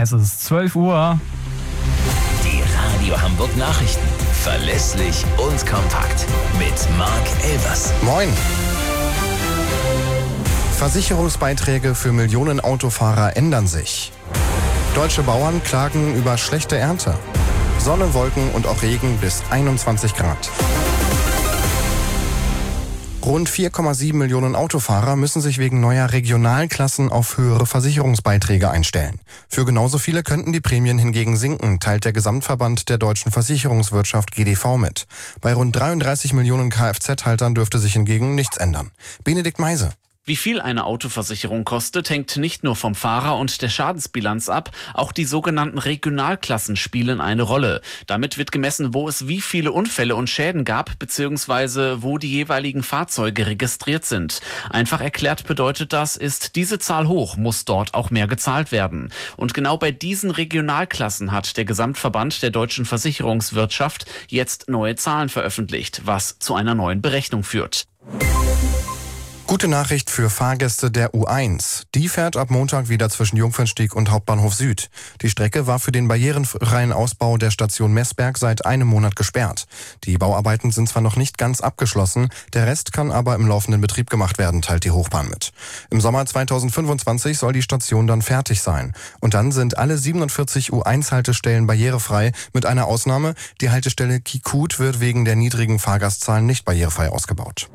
Es ist 12 Uhr. Die Radio Hamburg Nachrichten. Verlässlich und kompakt. Mit Marc Elvers. Moin. Versicherungsbeiträge für Millionen Autofahrer ändern sich. Deutsche Bauern klagen über schlechte Ernte. Sonne, Wolken und auch Regen bis 21 Grad. Rund 4,7 Millionen Autofahrer müssen sich wegen neuer Regionalklassen auf höhere Versicherungsbeiträge einstellen. Für genauso viele könnten die Prämien hingegen sinken, teilt der Gesamtverband der deutschen Versicherungswirtschaft GDV mit. Bei rund 33 Millionen Kfz-Haltern dürfte sich hingegen nichts ändern. Benedikt Meise. Wie viel eine Autoversicherung kostet, hängt nicht nur vom Fahrer und der Schadensbilanz ab, auch die sogenannten Regionalklassen spielen eine Rolle. Damit wird gemessen, wo es wie viele Unfälle und Schäden gab, beziehungsweise wo die jeweiligen Fahrzeuge registriert sind. Einfach erklärt bedeutet das, ist diese Zahl hoch, muss dort auch mehr gezahlt werden. Und genau bei diesen Regionalklassen hat der Gesamtverband der deutschen Versicherungswirtschaft jetzt neue Zahlen veröffentlicht, was zu einer neuen Berechnung führt. Gute Nachricht für Fahrgäste der U1. Die fährt ab Montag wieder zwischen Jungfernstieg und Hauptbahnhof Süd. Die Strecke war für den barrierefreien Ausbau der Station Messberg seit einem Monat gesperrt. Die Bauarbeiten sind zwar noch nicht ganz abgeschlossen, der Rest kann aber im laufenden Betrieb gemacht werden, teilt die Hochbahn mit. Im Sommer 2025 soll die Station dann fertig sein. Und dann sind alle 47 U1-Haltestellen barrierefrei, mit einer Ausnahme. Die Haltestelle Kikut wird wegen der niedrigen Fahrgastzahlen nicht barrierefrei ausgebaut.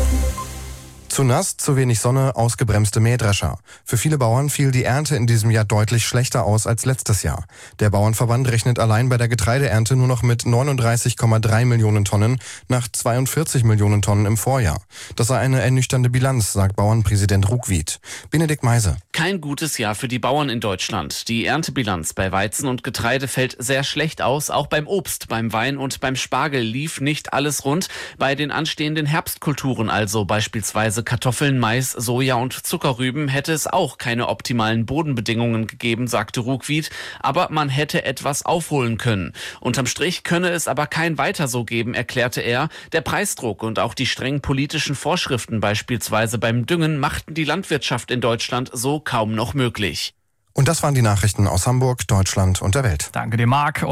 Zu nass, zu wenig Sonne, ausgebremste Mähdrescher. Für viele Bauern fiel die Ernte in diesem Jahr deutlich schlechter aus als letztes Jahr. Der Bauernverband rechnet allein bei der Getreideernte nur noch mit 39,3 Millionen Tonnen nach 42 Millionen Tonnen im Vorjahr. Das sei eine ernüchternde Bilanz, sagt Bauernpräsident Ruckwied. Benedikt Meise. Kein gutes Jahr für die Bauern in Deutschland. Die Erntebilanz bei Weizen und Getreide fällt sehr schlecht aus. Auch beim Obst, beim Wein und beim Spargel lief nicht alles rund. Bei den anstehenden Herbstkulturen, also beispielsweise Kartoffeln, Mais, Soja und Zuckerrüben, hätte es auch keine optimalen Bodenbedingungen gegeben, sagte Ruckwied. Aber man hätte etwas aufholen können. Unterm Strich könne es aber kein Weiter so geben, erklärte er. Der Preisdruck und auch die strengen politischen Vorschriften, beispielsweise beim Düngen, machten die Landwirtschaft in Deutschland so kaum noch möglich. Und das waren die Nachrichten aus Hamburg, Deutschland und der Welt. Danke dir, Marc.